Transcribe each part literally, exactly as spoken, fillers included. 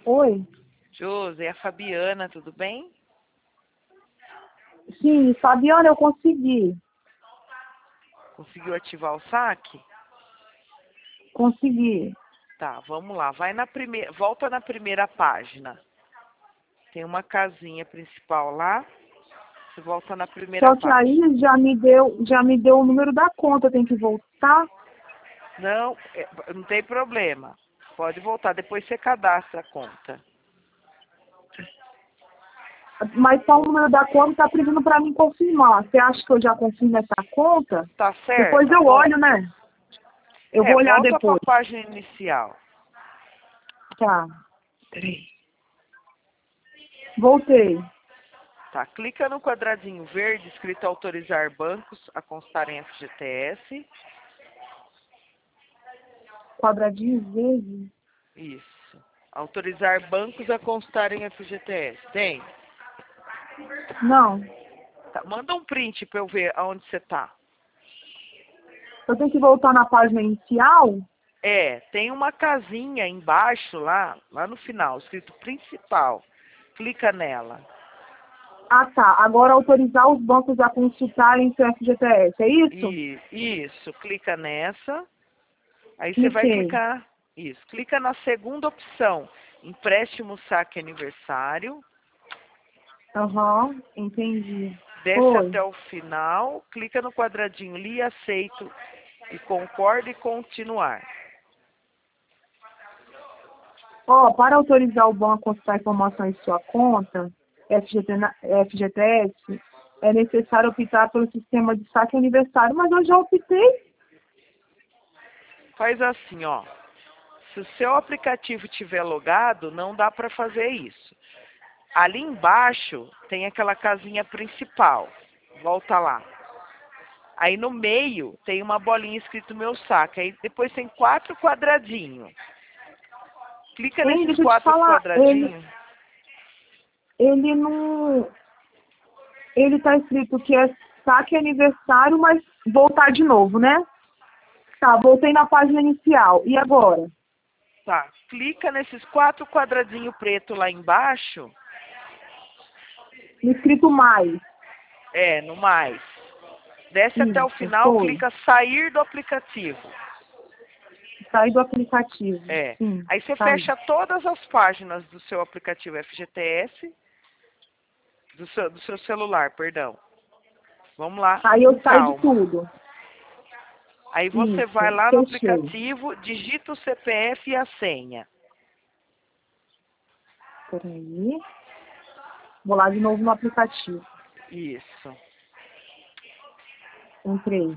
Oi? Josi, é a Fabiana, tudo bem? Sim, Fabiana, eu consegui. Conseguiu ativar o saque? Consegui. Tá, vamos lá. Vai na primeira, volta na primeira página. Tem uma casinha principal lá. Você volta na primeira Só que página. aí já me deu, já me deu o número da conta, tem que voltar. Não, é, não tem problema. Pode voltar, depois você cadastra a conta. Mas só o número da conta tá pedindo para mim confirmar. Você acha que eu já confirmo essa conta? Tá Depois certo? eu Vol- olho, né? Eu É, vou olhar volta para a depois. página inicial. Tá. Peraí. Voltei. Tá, clica no quadradinho verde escrito autorizar bancos a constar em F G T S. Quadradinho verde. Isso. Autorizar bancos a constar em F G T S. Tem? Não. Tá, manda um print para eu ver aonde você tá. Eu tenho que voltar na página inicial? É, tem uma casinha embaixo lá, lá no final, escrito principal. Clica nela. Ah, tá. Agora autorizar os bancos a consultarem seu F G T S, é isso? E, isso, clica nessa. Aí você vai Cliquei. clicar, isso, clica na segunda opção, empréstimo saque aniversário, Aham, entendi. desce Foi. até o final, clica no quadradinho li, aceito e concordo e continuar. Ó, para autorizar o banco a consultar informações de sua conta, F G T, na- F G T S, é necessário optar pelo sistema de saque aniversário, mas eu já optei. Faz assim, ó, se o seu aplicativo tiver logado, não dá para fazer isso. Ali embaixo tem aquela casinha principal, volta lá. Aí no meio tem uma bolinha escrito meu saque, aí depois tem quatro quadradinhos. Clica Hein, nesses deixa eu te quatro falar, ele, quadradinhos. ele não... Ele tá escrito que é saque aniversário, mas voltar de novo, né? Tá, voltei na página inicial. E agora? Tá, clica nesses quatro quadradinhos preto lá embaixo. Escrito mais. É, no mais. Desce até o Isso, final, foi. clica sair do aplicativo. Sair do aplicativo. É. Sim, Aí você saí. fecha todas as páginas do seu aplicativo F G T S, do seu, do seu celular, perdão. Vamos lá, Aí com eu saio de calma. tudo. Aí você vai Isso, lá no fechei. aplicativo, digita o C P F e a senha. Peraí. Vou lá de novo no aplicativo. Isso. Entrei.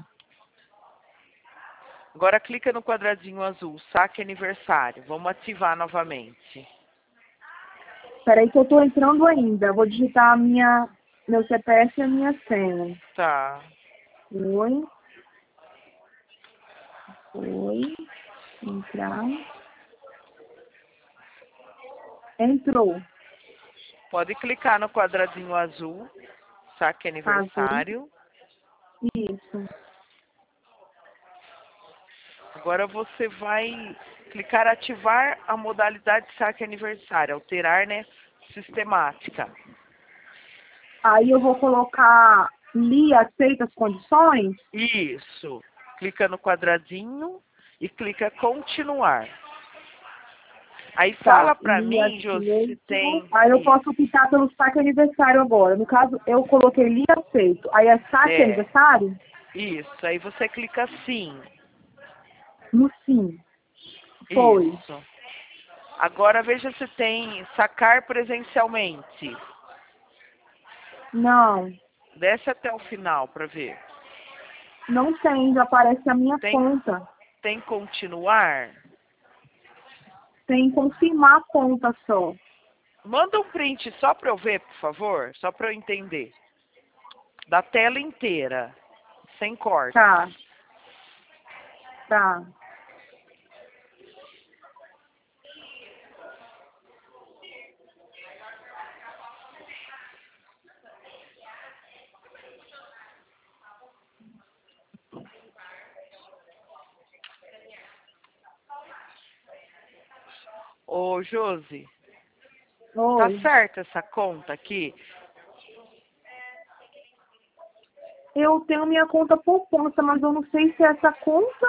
Agora clica no quadradinho azul, saque aniversário. Vamos ativar novamente. Peraí que eu tô entrando ainda. Vou digitar a minha, meu C P F e a minha senha. Tá. Oi. Oi. Entrar. Entrou. Pode clicar no quadradinho azul, saque Azul. aniversário. Isso. Agora você vai clicar ativar a modalidade saque aniversário, alterar, né, sistemática. Aí eu vou colocar li, aceita as condições. Isso. Clica no quadradinho e clica continuar. Aí fala Tá. pra Li, mim, Josi, se aceito. tem Aí eu isso. posso optar pelo saque aniversário agora. No caso, eu coloquei li, aceito. Aí é saque É, aniversário? isso. Aí você clica sim. No sim. Foi. Isso. Agora veja se tem sacar presencialmente. Não. Desce até o final para ver. Não tem, já aparece a minha Tem, conta. tem continuar? Tem confirmar a conta só. Manda um print só para eu ver, por favor, só para eu entender. Da tela inteira, sem corte. Tá. Tá. Ô, Josi, Tá Oi. certa essa conta aqui? Eu tenho minha conta poupança, mas eu não sei se é essa conta.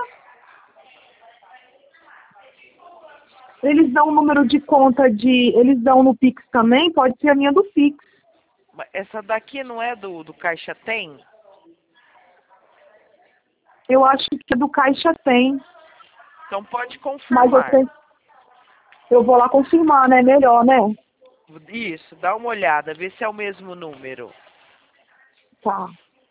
Eles dão o número de conta de... Eles dão no Pix também? Pode ser a minha do Pix. Mas essa daqui não é do, do Caixa Tem? Eu acho que do Caixa tem. Então pode Mas eu, confirmar. tenho... eu vou lá confirmar, né? Melhor, né? Isso, dá uma olhada, vê se é o mesmo número. Tá.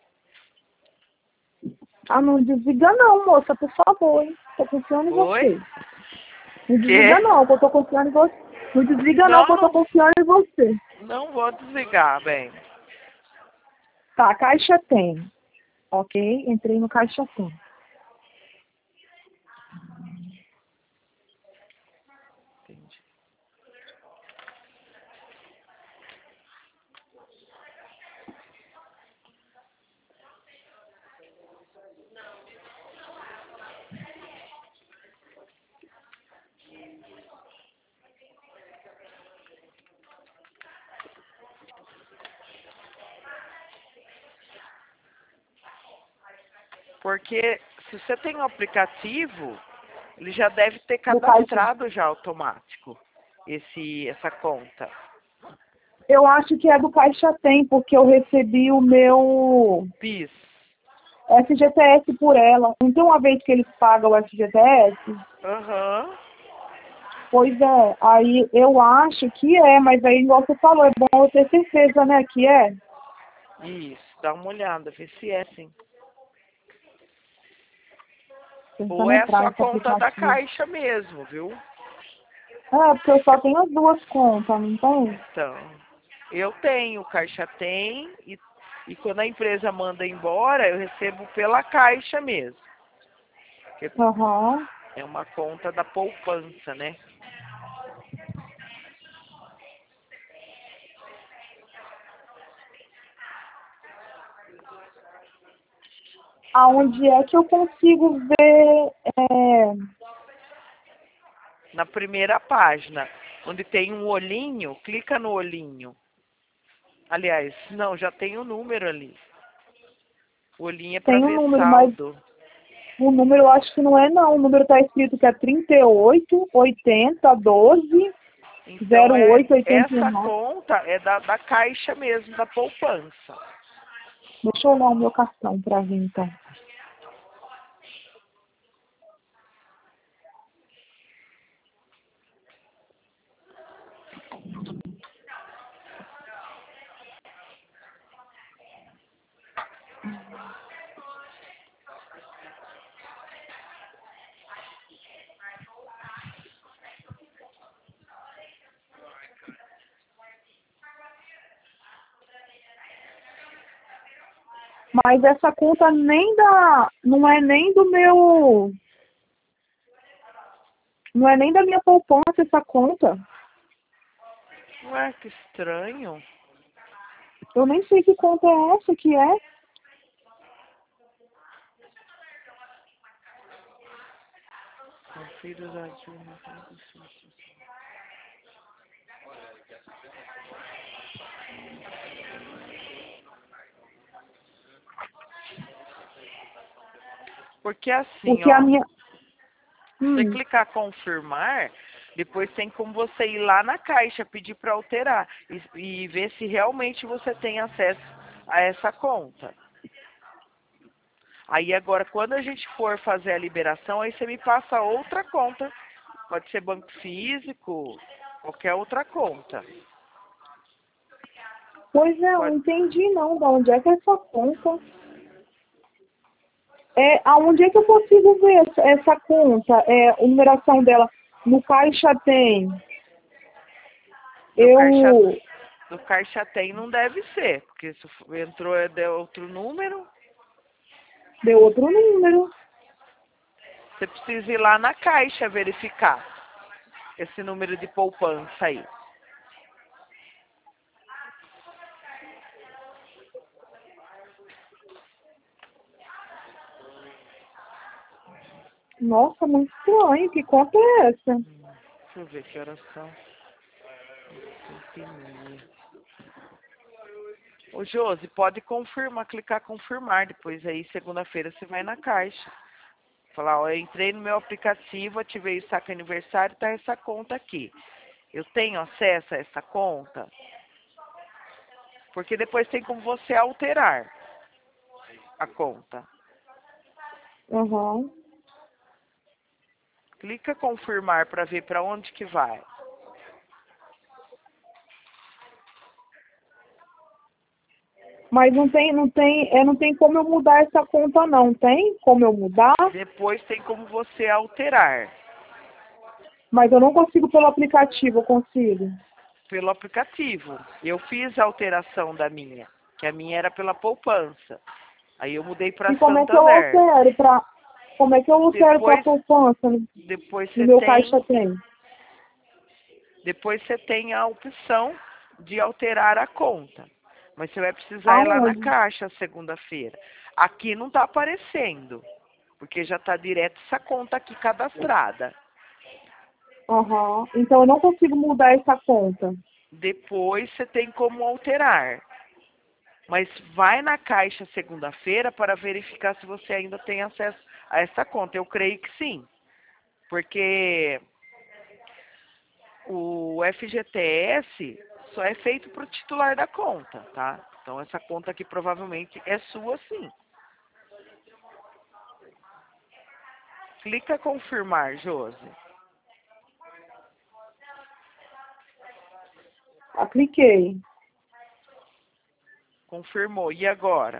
Ah, não desliga não, moça, por favor, hein? Tô confiando em Oi? você. Não Quê? desliga não, que eu tô confiando em você. Não desliga não, Não, que eu tô não, confiando em você. não vou desligar, bem. Tá, Caixa tem. Ok, entrei no Caixa tem. Entendi. Porque se você tem um aplicativo, ele já deve ter Do Caixa. cadastrado já automático esse, essa conta. Eu acho que é do Caixa tem, porque eu recebi o meu P I S. F G T S por ela. Não tem uma vez que eles pagam o F G T S? Aham. Pois é, aí eu acho que é, mas aí igual você falou, é bom eu ter certeza, né, que é. Isso, dá uma olhada, vê se é sim. Ou Tentando é a entrar sua nesse conta da aplicativo. Caixa mesmo, viu? É, porque eu só tenho as duas contas, não tem? Então, eu tenho, Caixa tem, e, e quando a empresa manda embora, eu recebo pela Caixa mesmo. Porque Aham. é uma conta da poupança, né? Aonde é que eu consigo ver... É... Na primeira página, onde tem um olhinho, clica no olhinho. Aliás, não, já tem o número ali. O olhinho é para Tem um ver número, mas saldo. o número eu acho que não é não. O número tá escrito que é trinta e oito, oitenta, doze, Então, zero é, oito, oitenta e essa nove. conta é da, da Caixa mesmo, da poupança. Deixa eu olhar o meu cartão pra ver então. Mas essa conta nem da... Não é nem do meu... Não é nem da minha poupança essa conta. Ué, que estranho. Eu nem sei que conta é essa que é. Confira os ativos. Porque assim, Porque a ó, minha... você Hum, clicar confirmar, depois tem como você ir lá na Caixa, pedir para alterar e, e ver se realmente você tem acesso a essa conta. Aí agora, quando a gente for fazer a liberação, aí você me passa outra conta. Pode ser banco físico, qualquer outra conta. pois é, eu não Pode... entendi não. Da onde é que é essa conta? É, aonde é que eu consigo ver essa, essa conta? É, a numeração dela no Caixa tem. Do Caixa, Eu... do Caixa Tem não deve ser, porque se entrou é de outro número, Deu outro número. você precisa ir lá na Caixa verificar esse número de poupança aí. Nossa, muito estranho. Que conta é essa? Deixa eu ver que horas são. cinco e meia. Ô, Josi, pode confirmar, clicar confirmar. Depois aí, segunda-feira, você vai na caixa. Falar, ó, eu entrei no meu aplicativo, ativei o saque aniversário, tá essa conta aqui. Eu tenho acesso a essa conta? Porque depois tem como você alterar a conta. Uhum. Clica confirmar para ver para onde que vai. Mas não tem, não tem, é, não tem como eu mudar essa conta não, tem? Como eu mudar? Depois tem como você alterar Mas eu não consigo pelo aplicativo, eu consigo. pelo aplicativo. Eu fiz a alteração da minha, que a minha era pela poupança. Aí eu mudei para E como é que eu Santander. altero para como é que eu altero para Depois, poupança? No depois no você meu tem, caixa tem. depois você tem a opção de alterar a conta. Mas você vai precisar ir lá na Aonde? caixa segunda-feira. Aqui não está aparecendo, porque já está direto essa conta aqui cadastrada. Aham. Então eu não consigo mudar essa conta. Depois você tem como alterar. Mas vai na caixa segunda-feira para verificar se você ainda tem acesso a essa conta. Eu creio que sim. Porque o F G T S só é feito para o titular da conta, tá? Então essa conta aqui provavelmente é sua sim. Clica confirmar, Josi. Ah, cliquei. Confirmou. E agora?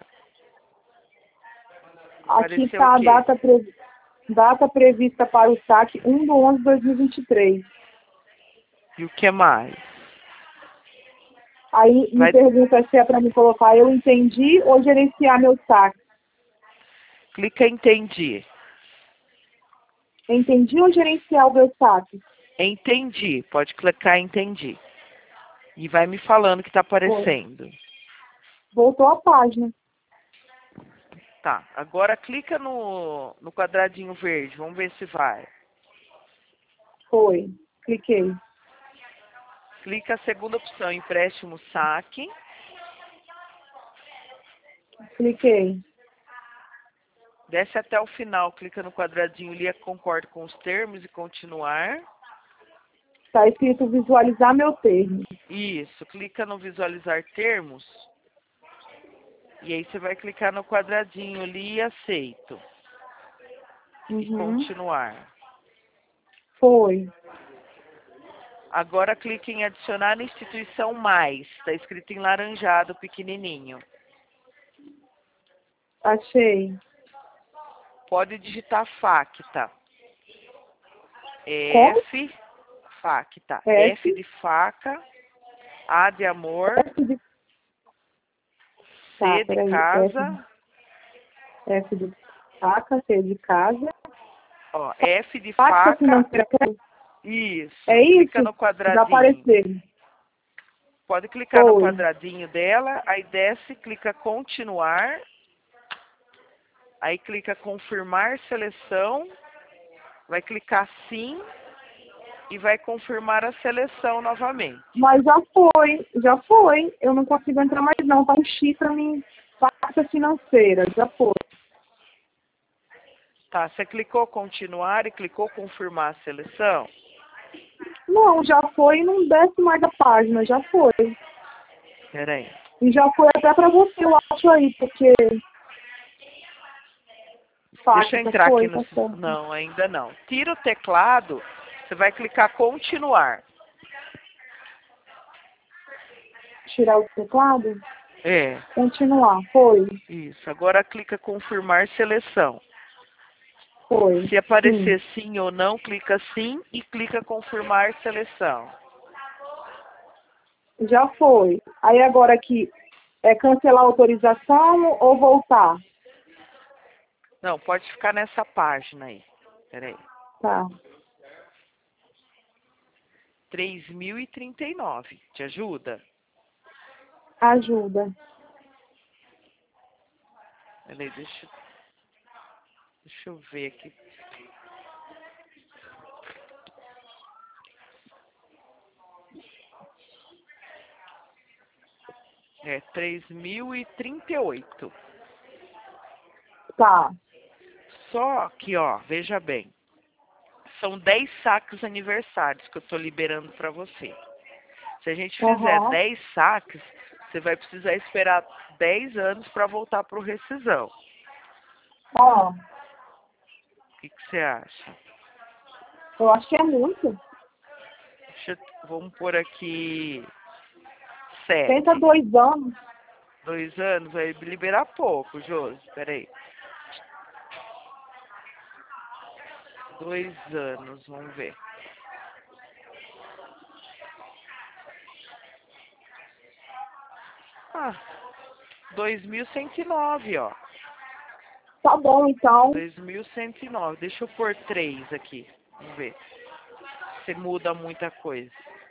Aqui Apareceu o está a quê? data, pre... data prevista para o saque um de onze de dois mil e vinte e três. E o que mais? Aí me Vai... pergunta se é para me colocar eu entendi ou gerenciar meu saque. Clica em entendi. Entendi ou gerenciar o meu saque? Entendi. Pode clicar em entendi. E vai me falando que está Foi. aparecendo. Voltou a página. Tá. Agora clica no, no quadradinho verde. Vamos ver se vai. Foi. Cliquei. Clica a segunda opção, empréstimo saque. Cliquei. Desce até o final, clica no quadradinho ali, concordo com os termos e continuar. Está escrito visualizar meu termo. Isso, clica no visualizar termos. E aí você vai clicar no quadradinho ali e aceito. E Uhum. continuar. Foi. Agora clique em adicionar instituição mais. Está escrito em laranjado, pequenininho. Achei. Pode digitar FACTA. Como? F, FACTA. S. F de faca, A de amor, S de... Tá, C de peraí. F, casa, F de faca, C de casa. ó, F de Faca faca, financeira. É isso, clica isso? no Já quadradinho. apareceu. Pode clicar no Foi. quadradinho dela, aí desce, clica continuar, aí clica confirmar seleção, vai clicar sim e vai confirmar a seleção novamente. Mas já foi, já foi. Eu não consigo entrar mais não. Tá um X pra mim. Faca financeira. Já foi. Tá, você clicou continuar e clicou confirmar a seleção? Não, já foi e não desce mais a página. Já foi. Pera aí. E já foi até pra você, eu acho aí, porque... Faca, Deixa eu já entrar aqui foi, no... tá certo. Não, ainda não. Tira o teclado, você vai clicar continuar. Tirar o teclado? É, Continuar. Foi. isso. Agora clica confirmar seleção. Foi. Se Sim. aparecer sim ou não, clica sim e clica confirmar seleção. Já foi. Aí agora aqui, é cancelar a autorização ou voltar? Não, pode ficar nessa página aí. Pera aí. Tá. três mil e trinta e nove. Te ajuda? Ajuda. Pera aí, deixa, deixa eu ver aqui. É três mil e trinta e oito. Tá. Só que, ó, veja bem. São dez saques aniversários que eu tô liberando para você. Se a gente fizer Aham. dez saques, você vai precisar esperar dez anos para voltar pro rescisão. Ó, O que, que você acha? eu acho que é muito. Deixa eu- vamos pôr aqui Tenta sete. dois anos. Dois anos, vai liberar pouco, Josi. Peraí. Dois anos, vamos ver. Ah, dois mil cento e nove, ó. Tá bom, então. dois mil cento e nove. Deixa eu pôr três aqui. Vamos ver se muda muita coisa.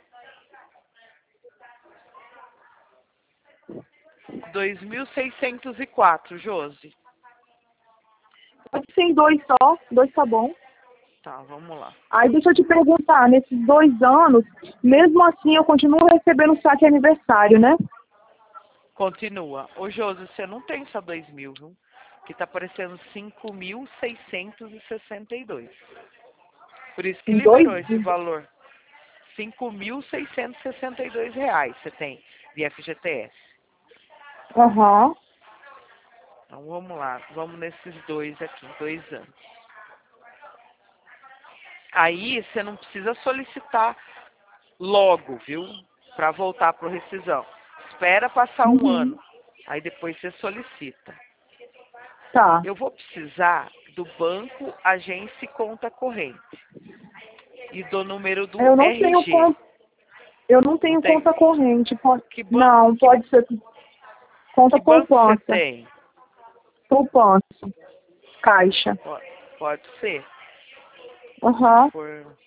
dois mil seiscentos e quatro, Josi. Pode ser em dois só. Dois tá bom. Tá, vamos lá. Aí deixa eu te perguntar, nesses dois anos, mesmo assim eu continuo recebendo saque aniversário, né? Continua. Ô, Josi, você não tem só dois mil, viu? Que tá aparecendo cinco mil seiscentos e sessenta e dois. Por isso que Em dois? liberou esse valor. cinco mil seiscentos e sessenta e dois reais você tem de F G T S. Aham. Então vamos lá, vamos nesses dois aqui, dois anos. Aí você não precisa solicitar logo, viu? Para voltar para o rescisão. Espera passar um Uhum. ano. Aí depois você solicita. Tá. Eu vou precisar do banco, agência e conta corrente. E do número do Eu não tenho R G. conta. Eu não Não tenho tem? conta corrente. Pode... Que banco, Não, que, pode ser conta que banco você poupança. tem? Poupança. Caixa. Pode, pode ser. Aham. Por...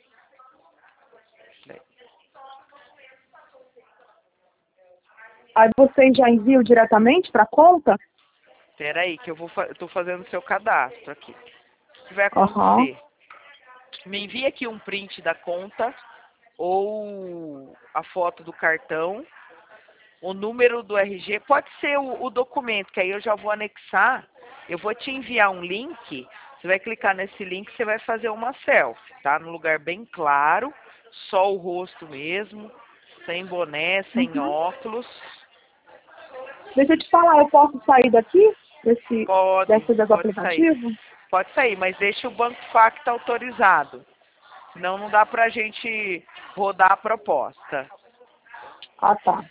Aí vocês já enviam diretamente para conta? Espera aí que eu vou fa eu tô fazendo seu cadastro aqui. O que vai Aham. acontecer? Me envia aqui um print da conta ou a foto do cartão, o número do R G, pode ser o, o documento, que aí eu já vou anexar. Eu vou te enviar um link, você vai clicar nesse link, você vai fazer uma selfie, tá? Num lugar bem claro, só o rosto mesmo, sem boné, sem Uhum. óculos. Deixa eu te falar, eu posso sair daqui? Desse, Pode, desse das pode sair. aplicativos? Pode sair, mas deixa o Banco Facta autorizado. Senão não dá pra gente rodar a proposta. Ah, tá.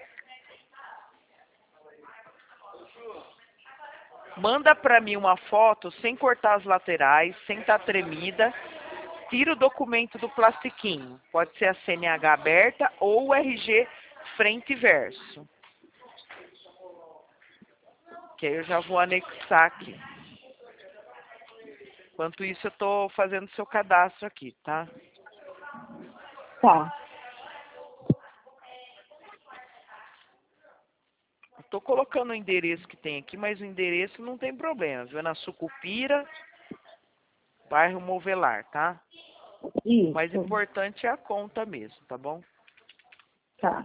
Manda pra mim uma foto sem cortar as laterais, sem estar tremida. Tira o documento do plastiquinho. Pode ser a C N H aberta ou o R G frente e verso. Que aí eu já vou anexar aqui. Enquanto isso eu tô fazendo seu cadastro aqui, tá? Tá. Eu tô colocando o endereço que tem aqui, mas o endereço não tem problema, viu? É na Sucupira, bairro Movelar, tá? O mais Isso. importante é a conta mesmo, tá bom? Tá.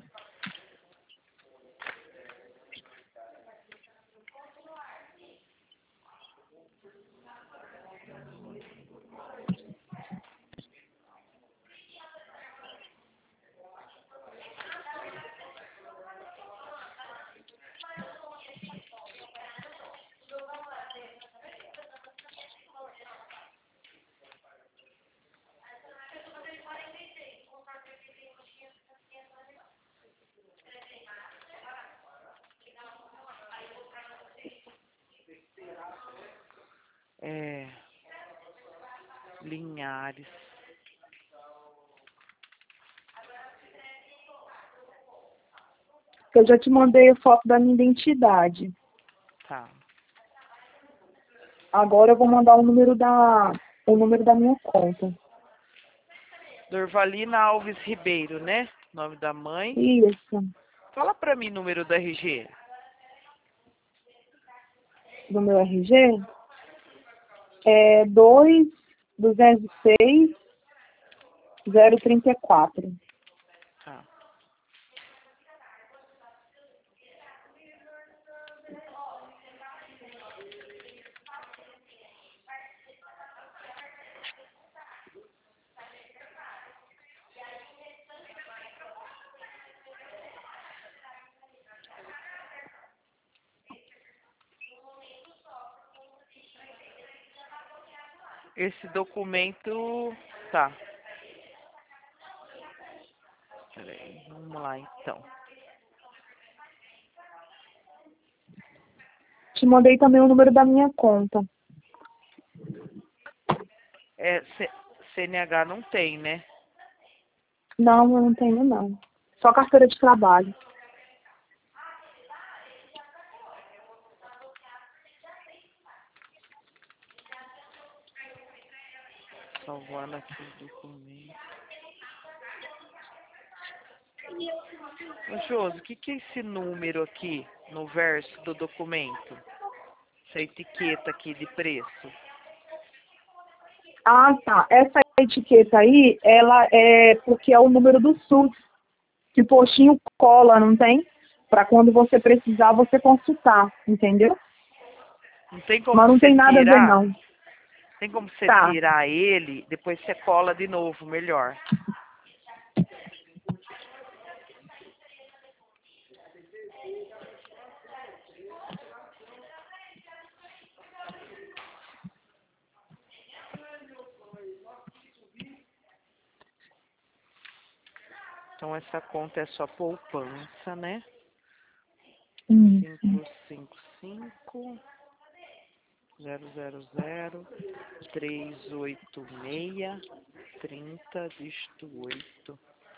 É... Linhares. Eu já te mandei a foto da minha identidade. Tá. Agora eu vou mandar o número da, o número da minha conta. Dorvalina Alves Ribeiro, né? Nome da mãe. Isso. Fala pra mim o número do R G. Do meu R G. É dois duzentos e seis zero trinta e quatro. Tá. esse documento... Tá. Peraí, vamos lá então. Te mandei também o número da minha conta. É, C- CNH não tem, né? Não, eu não tenho não. Só carteira de trabalho. Salvando aqui o documento. Ô, Josi, o que, que é esse número aqui no verso do documento? Essa etiqueta aqui de preço. Ah, tá. Essa etiqueta aí, ela é porque é o número do SUS. Que postinho cola, não tem? Para quando você precisar, você consultar, entendeu? Não tem como Mas não você tem nada a ver, tirar? não. Tem como você Tá. tirar ele, depois você cola de novo, melhor. Então essa conta é só poupança, né? Hum. cinco cinco cinco, zero zero zero, três oito seis, trinta, dígito oito.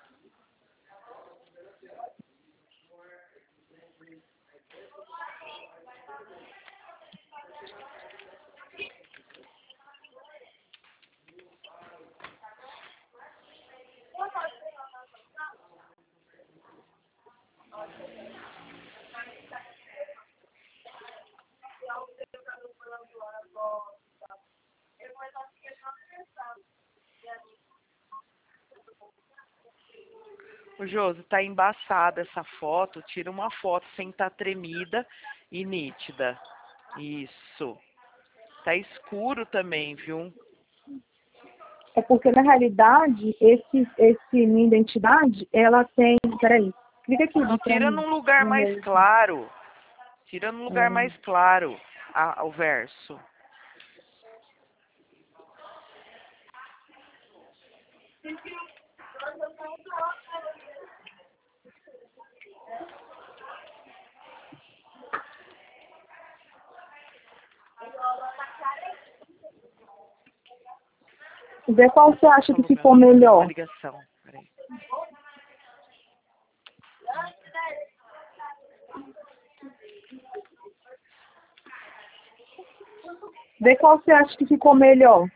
Ô, Josi, tá embaçada essa foto. Tira uma foto sem estar tremida e nítida. Isso. Tá escuro também, viu? É porque, na realidade, esse, esse minha identidade, ela tem... Peraí. Clica aqui Não, pra tira mim. num lugar No mais meu. claro. Tira num lugar É. mais claro a, o verso. Vê qual você acha que Falou pra ficou mim, tem uma melhor. ligação. Peraí. Vê qual você acha que ficou melhor.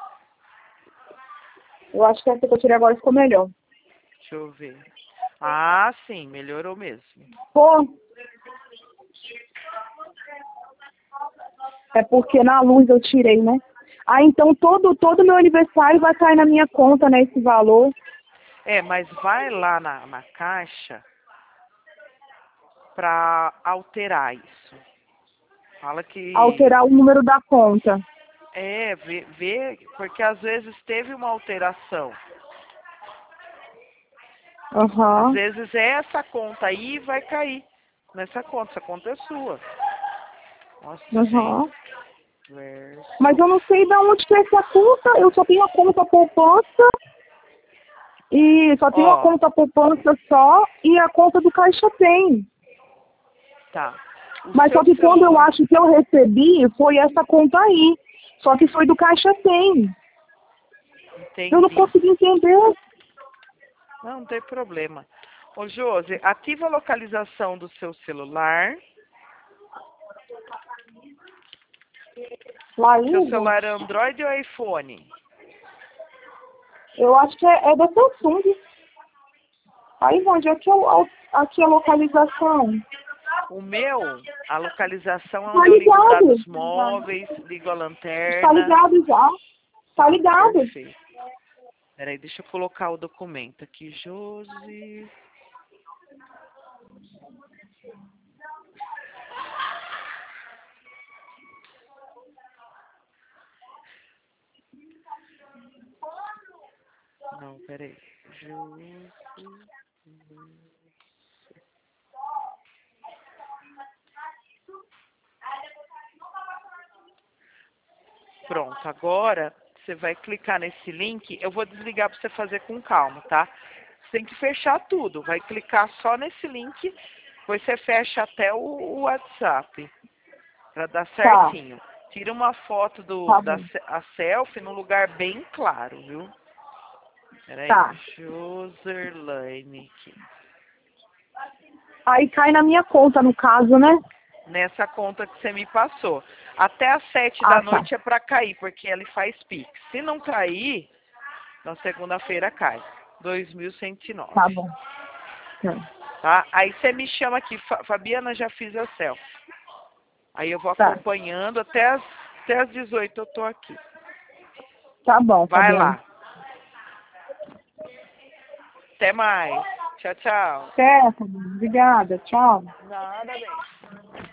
Eu acho que essa que eu tirei agora ficou melhor. Deixa eu ver. Ah, sim, melhorou mesmo. Pô, é porque na luz eu tirei, né? Ah, então todo todo meu aniversário vai cair na minha conta, né, esse valor. É, mas vai lá na, na caixa pra alterar isso. Fala que... Alterar o número da conta. É, vê, vê, porque às vezes teve uma alteração. Às Aham, vezes essa conta aí vai cair nessa conta. Essa conta é sua. Nossa, gente. aham. Mas Verso. eu não sei de onde que é essa conta. Eu só tenho a conta poupança e só tenho a Ó, conta poupança só e a conta do Caixa Tem. tá. O Mas só seu que quando eu celular... acho que eu recebi, foi essa conta aí. Só que foi do Caixa Tem. Eu não Entendi. consegui entender. Não, não tem problema. Ô, Josi, ativa a localização do seu celular. Lá Seu ainda, celular é Android ou iPhone? eu acho que é, é da Samsung. Aí, onde é que é o- aqui a localização? O meu, a localização é Tá onde eu ligo ligado. dados móveis, ligo a Tá lanterna. ligado já. Tá ligado. Perfeito. Peraí, deixa eu colocar o documento aqui. Josi. Não, peraí. Josi. Pronto, agora você vai clicar nesse link, eu vou desligar para você fazer com calma, tá? Você tem que fechar tudo, vai clicar só nesse link, depois você fecha até o, o WhatsApp, para dar Tá, certinho. Tira uma foto do, tá da bom. se- a selfie num lugar bem claro, viu? Peraí, Tá. Joserlane aqui. Aí cai na minha conta, no caso, né? Nessa conta que você me passou. Até às sete da Ah, tá. noite é para cair, porque ele faz Pix. Se não cair, na segunda-feira cai. dois mil cento e nove. Tá bom. Tá. Tá? Aí você me chama aqui, Fa- Fabiana, já fiz a selfie. Aí eu vou Tá. acompanhando até as, até as dezoito eu tô aqui. Tá bom, Vai Fabiana. lá. Até mais. Tchau, tchau. Certo, Fabiana. Obrigada. Tchau. Nada bem.